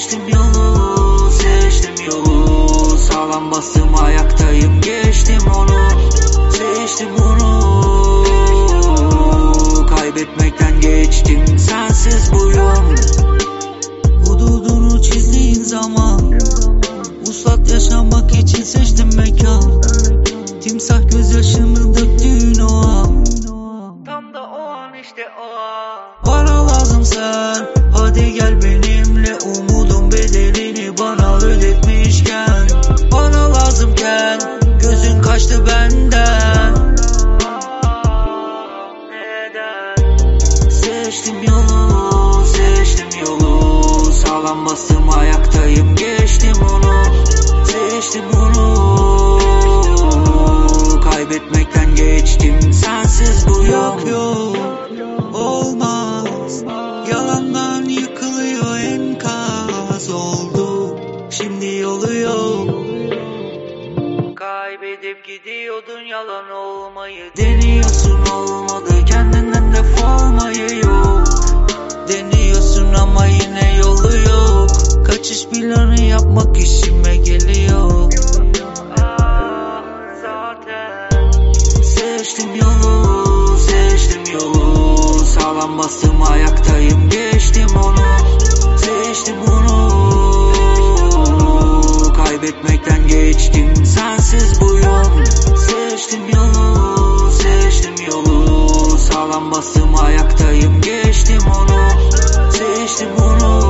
Seçtim yolu, seçtim yolu. Sağlam bastım, ayaktayım, geçtim onu. Seçtim onu. Kaybetmekten geçtim, sensiz bu yol. Hududunu çizdiğin zaman vuslat yaşamak için seçtim mekan. Timsah gözyaşını döktüğün o an, tam da o an, işte o an. Bana lazım sen, hadi gel benimle. Umudun bedelini bana ödetmişken, bana lazımken gözün kaçtı benden. Neden? Seçtim yolu, seçtim yolu. Sağlam bastım, ayaktayım, geçtim onu. Seçtim onu. Kaybetmekten geçtim, sensiz bu yok yok. Olmaz, yalandan yıkılıyor enkaz oldu. Şimdi yolu yok. Kaybedip gidiyordun yalan olmayı. Deniyorsun, olmadı, kendinden defolmayı yok. Deniyorsun ama yine yolu yok. Kaçış planı yapmak işime geliyor. Seçtim yolu, seçtim yolu. Sağlam bastım, ayaktayım, geçtim onu. Seçtim onu. Kaybetmekten geçtim, sensiz bu yol. Seçtim yolu, seçtim yolu. Sağlam bastım, ayaktayım, geçtim onu. Seçtim onu.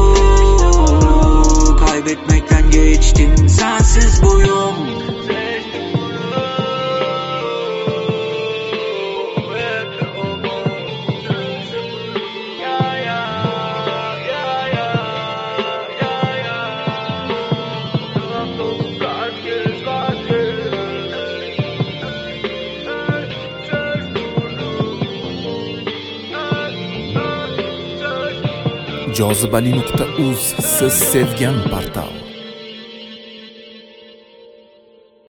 Kaybetmekten geçtim, sensiz bu yol. Jozibali.uz, siz sevgan portal.